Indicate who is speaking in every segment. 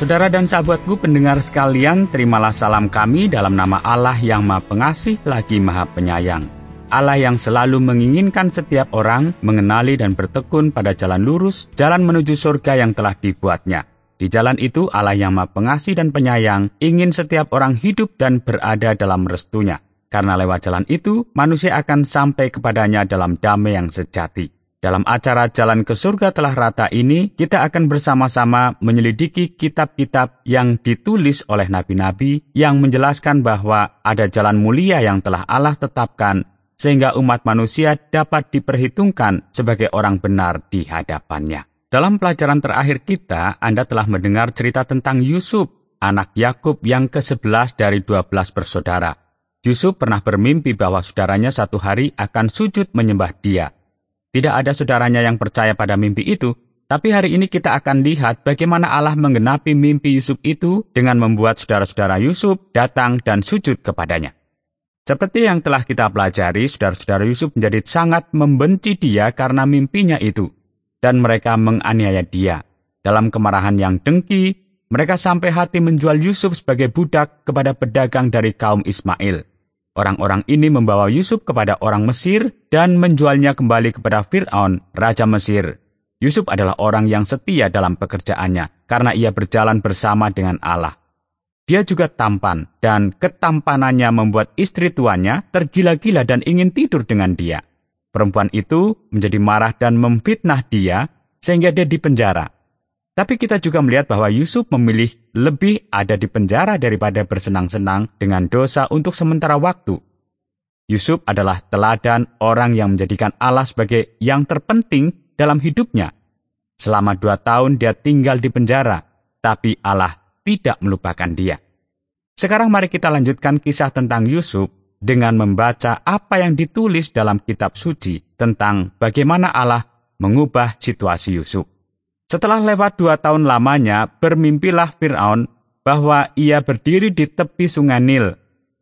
Speaker 1: Saudara dan sahabatku pendengar sekalian, terimalah salam kami dalam nama Allah yang Maha Pengasih lagi Maha Penyayang. Allah yang selalu menginginkan setiap orang mengenali dan bertekun pada jalan lurus, jalan menuju surga yang telah dibuatnya. Di jalan itu Allah yang Maha Pengasih dan Penyayang ingin setiap orang hidup dan berada dalam restunya. Karena lewat jalan itu, manusia akan sampai kepadanya dalam damai yang sejati. Dalam acara Jalan ke Surga Telah Rata ini, kita akan bersama-sama menyelidiki kitab-kitab yang ditulis oleh nabi-nabi yang menjelaskan bahwa ada jalan mulia yang telah Allah tetapkan sehingga umat manusia dapat diperhitungkan sebagai orang benar di hadapannya. Dalam pelajaran terakhir kita, Anda telah mendengar cerita tentang Yusuf, anak Yakub yang ke-11 dari 12 bersaudara. Yusuf pernah bermimpi bahwa saudaranya satu hari akan sujud menyembah dia. Tidak ada saudaranya yang percaya pada mimpi itu, tapi hari ini kita akan lihat bagaimana Allah menggenapi mimpi Yusuf itu dengan membuat saudara-saudara Yusuf datang dan sujud kepadanya. Seperti yang telah kita pelajari, saudara-saudara Yusuf menjadi sangat membenci dia karena mimpinya itu, dan mereka menganiaya dia. Dalam kemarahan yang dengki, mereka sampai hati menjual Yusuf sebagai budak kepada pedagang dari kaum Ismail. Orang-orang ini membawa Yusuf kepada orang Mesir dan menjualnya kembali kepada Fir'aun, Raja Mesir. Yusuf adalah orang yang setia dalam pekerjaannya karena ia berjalan bersama dengan Allah. Dia juga tampan dan ketampanannya membuat istri tuannya tergila-gila dan ingin tidur dengan dia. Perempuan itu menjadi marah dan memfitnah dia sehingga dia dipenjara. Tapi kita juga melihat bahwa Yusuf memilih lebih ada di penjara daripada bersenang-senang dengan dosa untuk sementara waktu. Yusuf adalah teladan orang yang menjadikan Allah sebagai yang terpenting dalam hidupnya. Selama 2 tahun dia tinggal di penjara, tapi Allah tidak melupakan dia. Sekarang mari kita lanjutkan kisah tentang Yusuf dengan membaca apa yang ditulis dalam kitab suci tentang bagaimana Allah mengubah situasi Yusuf. Setelah lewat 2 tahun lamanya, bermimpilah Fir'aun bahwa ia berdiri di tepi sungai Nil.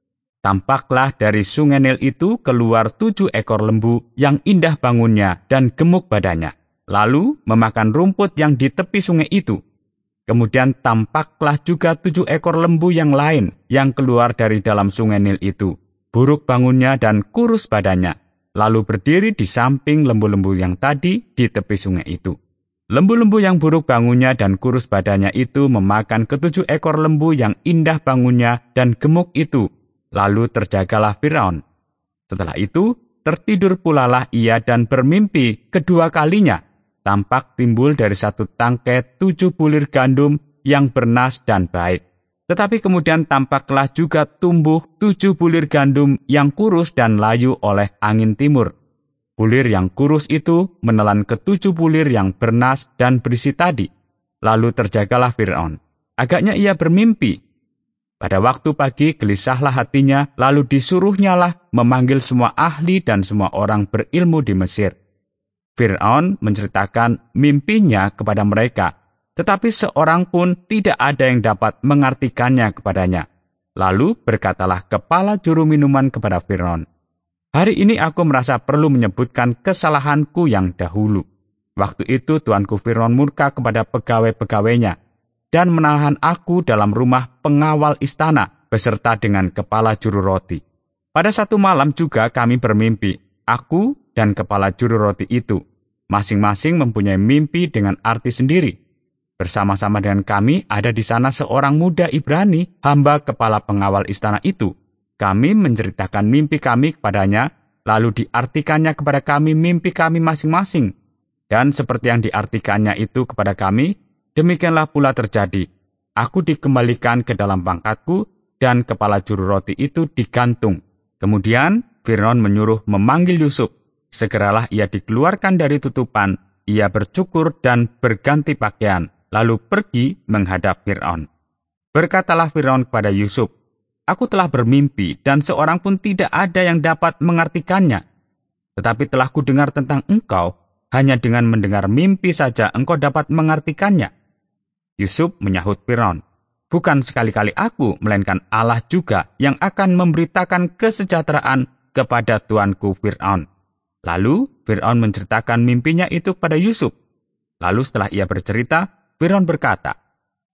Speaker 1: Tampaklah dari sungai Nil itu keluar 7 ekor lembu yang indah bangunnya dan gemuk badannya, lalu memakan rumput yang di tepi sungai itu. Kemudian tampaklah juga 7 ekor lembu yang lain yang keluar dari dalam sungai Nil itu, buruk bangunnya dan kurus badannya, lalu berdiri di samping lembu-lembu yang tadi di tepi sungai itu. Lembu-lembu yang buruk bangunnya dan kurus badannya itu memakan ke-7 ekor lembu yang indah bangunnya dan gemuk itu. Lalu terjagalah Firaun. Setelah itu, tertidur pulalah ia dan bermimpi kedua kalinya. Tampak timbul dari satu tangkai 7 bulir gandum yang bernas dan baik. Tetapi kemudian tampaklah juga tumbuh 7 bulir gandum yang kurus dan layu oleh angin timur. Bulir yang kurus itu menelan ke-7 bulir yang bernas dan berisi tadi. Lalu terjagalah Fir'aun. Agaknya ia bermimpi. Pada waktu pagi gelisahlah hatinya, lalu disuruhnyalah memanggil semua ahli dan semua orang berilmu di Mesir. Fir'aun menceritakan mimpinya kepada mereka, tetapi seorang pun tidak ada yang dapat mengartikannya kepadanya. Lalu berkatalah kepala juru minuman kepada Fir'aun, "Hari ini aku merasa perlu menyebutkan kesalahanku yang dahulu. Waktu itu tuanku Fir'aun murka kepada pegawai-pegawainya dan menahan aku dalam rumah pengawal istana beserta dengan kepala juru roti. Pada satu malam juga kami bermimpi, aku dan kepala juru roti itu. Masing-masing mempunyai mimpi dengan arti sendiri. Bersama-sama dengan kami ada di sana seorang muda Ibrani, hamba kepala pengawal istana itu. Kami menceritakan mimpi kami kepadanya, lalu diartikannya kepada kami mimpi kami masing-masing. Dan seperti yang diartikannya itu kepada kami, demikianlah pula terjadi. Aku dikembalikan ke dalam pangkatku, dan kepala juru roti itu digantung. Kemudian Fir'aun menyuruh memanggil Yusuf. Segeralah ia dikeluarkan dari tutupan, ia bercukur dan berganti pakaian, lalu pergi menghadap Fir'aun. Berkatalah Fir'aun kepada Yusuf, "Aku telah bermimpi dan seorang pun tidak ada yang dapat mengartikannya. Tetapi telah kudengar tentang engkau, hanya dengan mendengar mimpi saja engkau dapat mengartikannya." Yusuf menyahut Fir'aun, "Bukan sekali-kali aku, melainkan Allah juga yang akan memberitakan kesejahteraan kepada tuanku Fir'aun." Lalu Fir'aun menceritakan mimpinya itu kepada Yusuf. Lalu setelah ia bercerita, Fir'aun berkata,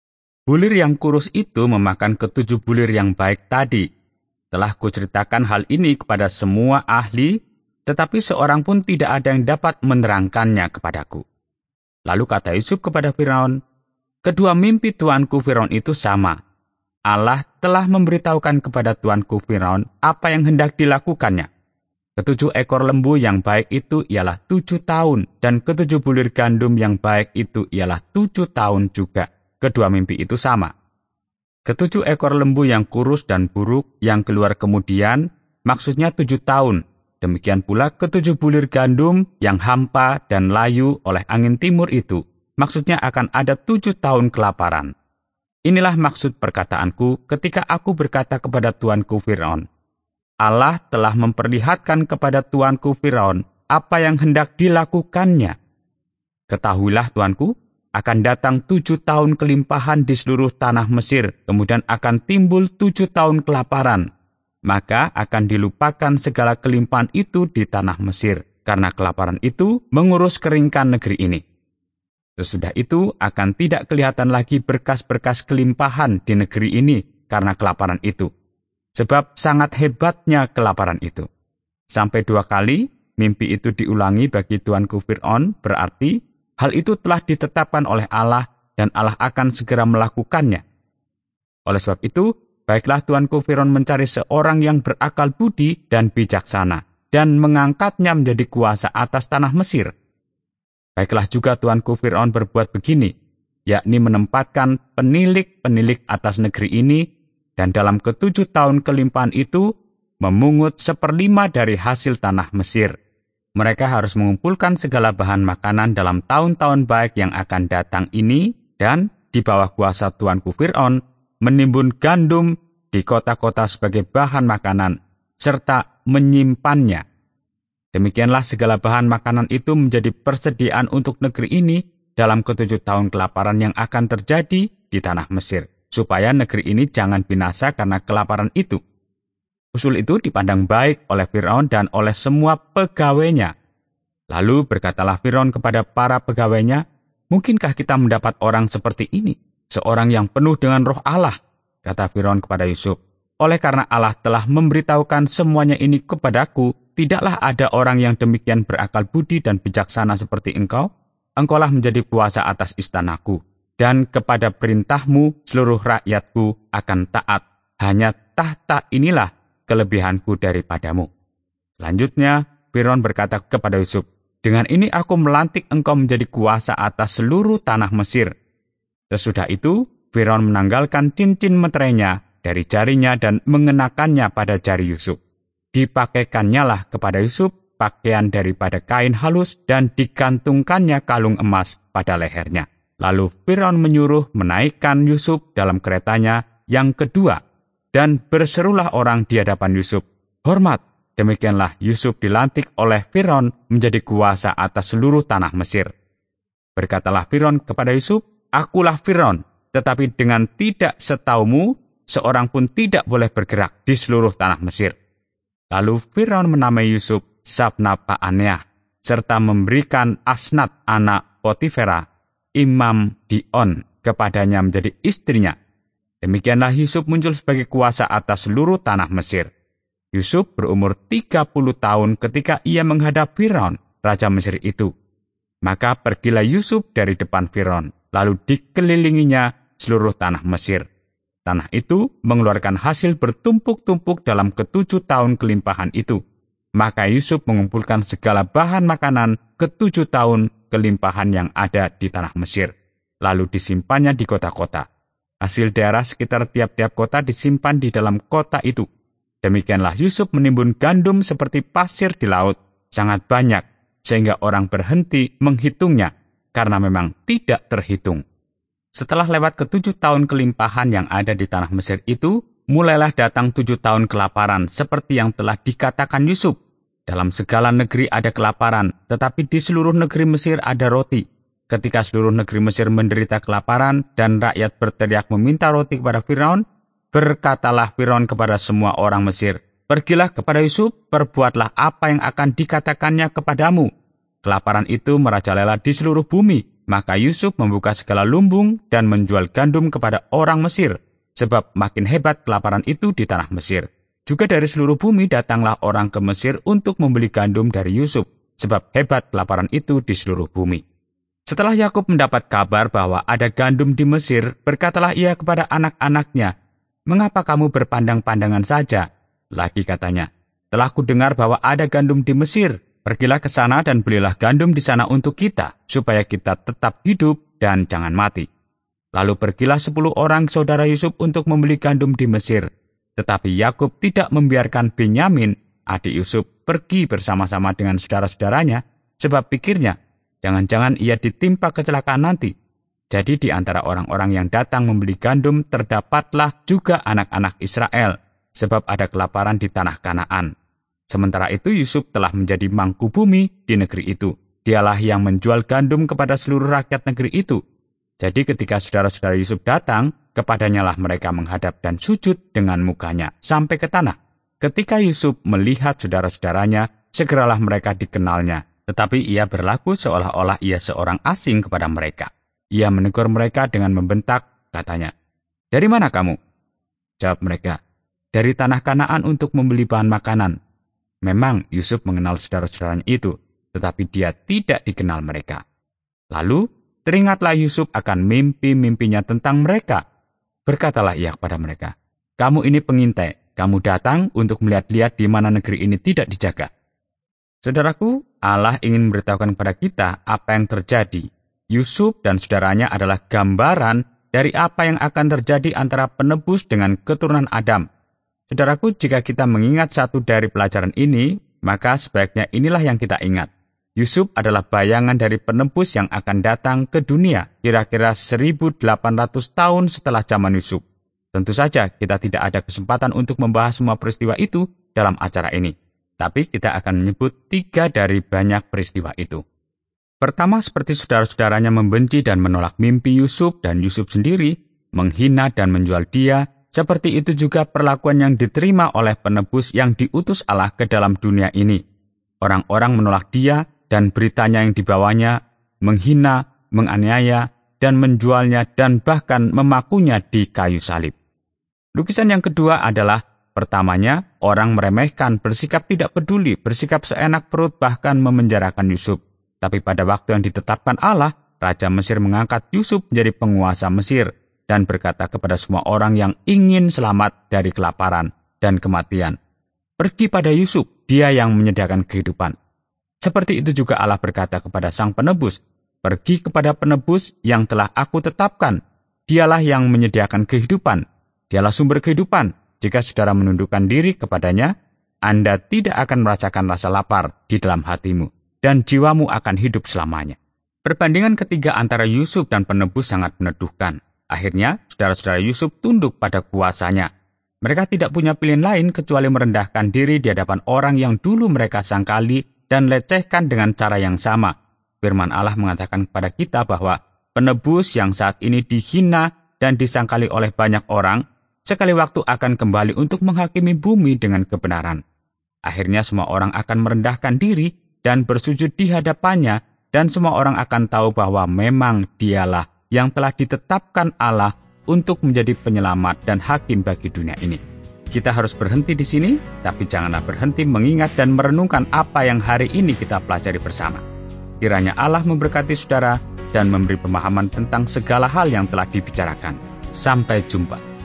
Speaker 1: Bulir yang kurus itu memakan ketujuh bulir yang baik tadi. Telah kuceritakan hal ini kepada semua ahli, tetapi seorang pun tidak ada yang dapat menerangkannya kepadaku. Lalu kata Yusuf kepada Firaun, kedua mimpi tuanku Firaun itu sama. Allah telah memberitahukan kepada tuanku Firaun apa yang hendak dilakukannya. Ketujuh ekor lembu yang baik itu ialah 7 tahun, dan ketujuh bulir gandum yang baik itu ialah 7 tahun juga. Kedua mimpi itu sama. Ketujuh ekor lembu yang kurus dan buruk yang keluar kemudian, maksudnya 7 tahun. Demikian pula ketujuh bulir gandum yang hampa dan layu oleh angin timur itu, maksudnya akan ada 7 tahun kelaparan. Inilah maksud perkataanku ketika aku berkata kepada tuanku Firaun, Allah telah memperlihatkan kepada tuanku Firaun apa yang hendak dilakukannya. Ketahuilah tuanku, akan datang 7 tahun kelimpahan di seluruh tanah Mesir, kemudian akan timbul 7 tahun kelaparan. Maka akan dilupakan segala kelimpahan itu di tanah Mesir, karena kelaparan itu mengurus keringkan negeri ini. Sesudah itu akan tidak kelihatan lagi berkas-berkas kelimpahan di negeri ini karena kelaparan itu. Sebab sangat hebatnya kelaparan itu. Sampai 2 kali mimpi itu diulangi bagi tuanku Fir'aun, berarti hal itu telah ditetapkan oleh Allah dan Allah akan segera melakukannya. Oleh sebab itu, baiklah tuanku Firaun mencari seorang yang berakal budi dan bijaksana, dan mengangkatnya menjadi kuasa atas tanah Mesir. Baiklah juga tuanku Firaun berbuat begini, yakni menempatkan penilik-penilik atas negeri ini, dan dalam ke-7 tahun kelimpahan itu, memungut 1/5 dari hasil tanah Mesir. Mereka harus mengumpulkan segala bahan makanan dalam tahun-tahun baik yang akan datang ini, dan di bawah kuasa tuanku Fir'aun, menimbun gandum di kota-kota sebagai bahan makanan, serta menyimpannya. Demikianlah segala bahan makanan itu menjadi persediaan untuk negeri ini dalam ke-7 tahun kelaparan yang akan terjadi di tanah Mesir, supaya negeri ini jangan binasa karena kelaparan itu. Usul itu dipandang baik oleh Firaun dan oleh semua pegawainya. Lalu berkatalah Firaun kepada para pegawainya, mungkinkah kita mendapat orang seperti ini, seorang yang penuh dengan roh Allah? Kata Firaun kepada Yusuf, oleh karena Allah telah memberitahukan semuanya ini kepadaku, tidaklah ada orang yang demikian berakal budi dan bijaksana seperti engkau. Engkaulah menjadi kuasa atas istanaku, dan kepada perintahmu seluruh rakyatku akan taat. Hanya tahta inilah kelebihanku daripadamu. Selanjutnya, Firaun berkata kepada Yusuf, dengan ini aku melantik engkau menjadi kuasa atas seluruh tanah Mesir. Sesudah itu, Firaun menanggalkan cincin meterainya dari jarinya dan mengenakannya pada jari Yusuf. Dipakaikannya lah kepada Yusuf pakaian daripada kain halus dan digantungkannya kalung emas pada lehernya. Lalu Firaun menyuruh menaikkan Yusuf dalam keretanya yang kedua, dan berserulah orang di hadapan Yusuf, hormat! Demikianlah Yusuf dilantik oleh Firaun menjadi kuasa atas seluruh tanah Mesir. Berkatalah Firaun kepada Yusuf, akulah Firaun, tetapi dengan tidak setaumu, seorang pun tidak boleh bergerak di seluruh tanah Mesir. Lalu Firaun menamai Yusuf Sabna Pa'aneah, serta memberikan Asnat anak Potifera, imam Dion, kepadanya menjadi istrinya. Demikianlah Yusuf muncul sebagai kuasa atas seluruh tanah Mesir. Yusuf berumur 30 tahun ketika ia menghadap Firaun, raja Mesir itu. Maka pergilah Yusuf dari depan Firaun, lalu dikelilinginya seluruh tanah Mesir. Tanah itu mengeluarkan hasil bertumpuk-tumpuk dalam ke-7 tahun kelimpahan itu. Maka Yusuf mengumpulkan segala bahan makanan ke-7 tahun kelimpahan yang ada di tanah Mesir. Lalu disimpannya di kota-kota. Hasil daerah sekitar tiap-tiap kota disimpan di dalam kota itu. Demikianlah Yusuf menimbun gandum seperti pasir di laut, sangat banyak, sehingga orang berhenti menghitungnya, karena memang tidak terhitung. Setelah lewat ke-7 tahun kelimpahan yang ada di tanah Mesir itu, mulailah datang 7 tahun kelaparan, seperti yang telah dikatakan Yusuf. Dalam segala negeri ada kelaparan, tetapi di seluruh negeri Mesir ada roti. Ketika seluruh negeri Mesir menderita kelaparan dan rakyat berteriak meminta roti kepada Firaun, berkatalah Firaun kepada semua orang Mesir, pergilah kepada Yusuf, perbuatlah apa yang akan dikatakannya kepadamu. Kelaparan itu merajalela di seluruh bumi, Maka Yusuf membuka segala lumbung dan menjual gandum kepada orang Mesir, sebab makin hebat kelaparan itu di tanah Mesir. Juga dari seluruh bumi datanglah orang ke Mesir untuk membeli gandum dari Yusuf, sebab hebat kelaparan itu di seluruh bumi. Setelah Yakub mendapat kabar bahwa ada gandum di Mesir, berkatalah ia kepada anak-anaknya, "Mengapa kamu berpandang-pandangan saja?" Lagi katanya, "Telah kudengar bahwa ada gandum di Mesir. Pergilah ke sana dan belilah gandum di sana untuk kita, supaya kita tetap hidup dan jangan mati." Lalu pergilah 10 orang saudara Yusuf untuk membeli gandum di Mesir. Tetapi Yakub tidak membiarkan Benyamin, adik Yusuf, pergi bersama-sama dengan saudara-saudaranya, sebab pikirnya, jangan-jangan ia ditimpa kecelakaan nanti. Jadi di antara orang-orang yang datang membeli gandum terdapatlah juga anak-anak Israel, sebab ada kelaparan di tanah Kanaan. Sementara itu Yusuf telah menjadi mangku bumi di negeri itu. Dialah yang menjual gandum kepada seluruh rakyat negeri itu. Jadi ketika saudara-saudara Yusuf datang, kepadanya lah mereka menghadap dan sujud dengan mukanya sampai ke tanah. Ketika Yusuf melihat saudara-saudaranya, segeralah mereka dikenalnya. Tetapi ia berlaku seolah-olah ia seorang asing kepada mereka. Ia menegur mereka dengan membentak, katanya, "Dari mana kamu?" Jawab mereka, "Dari tanah Kanaan untuk membeli bahan makanan." Memang Yusuf mengenal saudara-saudaranya itu, tetapi dia tidak dikenal mereka. Lalu teringatlah Yusuf akan mimpi-mimpinya tentang mereka. Berkatalah ia kepada mereka, "Kamu ini pengintai, kamu datang untuk melihat-lihat di mana negeri ini tidak dijaga." Saudaraku, Allah ingin memberitahukan kepada kita apa yang terjadi. Yusuf dan saudaranya adalah gambaran dari apa yang akan terjadi antara penebus dengan keturunan Adam. Saudaraku, jika kita mengingat satu dari pelajaran ini, maka sebaiknya inilah yang kita ingat. Yusuf adalah bayangan dari penebus yang akan datang ke dunia, kira-kira 1800 tahun setelah zaman Yusuf. Tentu saja kita tidak ada kesempatan untuk membahas semua peristiwa itu dalam acara ini. Tapi kita akan menyebut 3 dari banyak peristiwa itu. Pertama, seperti saudara-saudaranya membenci dan menolak mimpi Yusuf dan Yusuf sendiri, menghina dan menjual dia, seperti itu juga perlakuan yang diterima oleh penebus yang diutus Allah ke dalam dunia ini. Orang-orang menolak dia dan beritanya yang dibawanya, menghina, menganiaya, dan menjualnya dan bahkan memakunya di kayu salib. Lukisan yang kedua adalah, pertamanya, orang meremehkan, bersikap tidak peduli, bersikap seenak perut bahkan memenjarakan Yusuf. Tapi pada waktu yang ditetapkan Allah, Raja Mesir mengangkat Yusuf menjadi penguasa Mesir dan berkata kepada semua orang yang ingin selamat dari kelaparan dan kematian, "Pergi pada Yusuf, dia yang menyediakan kehidupan." Seperti itu juga Allah berkata kepada sang penebus, "Pergi kepada penebus yang telah aku tetapkan. Dialah yang menyediakan kehidupan. Dialah sumber kehidupan. Jika saudara menundukkan diri kepadanya, Anda tidak akan merasakan rasa lapar di dalam hatimu, dan jiwamu akan hidup selamanya." Perbandingan ketiga antara Yusuf dan penebus sangat meneduhkan. Akhirnya, saudara-saudara Yusuf tunduk pada kuasanya. Mereka tidak punya pilihan lain kecuali merendahkan diri di hadapan orang yang dulu mereka sangkali dan lecehkan dengan cara yang sama. Firman Allah mengatakan kepada kita bahwa penebus yang saat ini dihina dan disangkali oleh banyak orang, sekali waktu akan kembali untuk menghakimi bumi dengan kebenaran. Akhirnya semua orang akan merendahkan diri dan bersujud di hadapannya, dan semua orang akan tahu bahwa memang dialah yang telah ditetapkan Allah untuk menjadi penyelamat dan hakim bagi dunia ini. Kita harus berhenti di sini, tapi janganlah berhenti mengingat dan merenungkan apa yang hari ini kita pelajari bersama. Kiranya Allah memberkati saudara dan memberi pemahaman tentang segala hal yang telah dibicarakan. Sampai jumpa.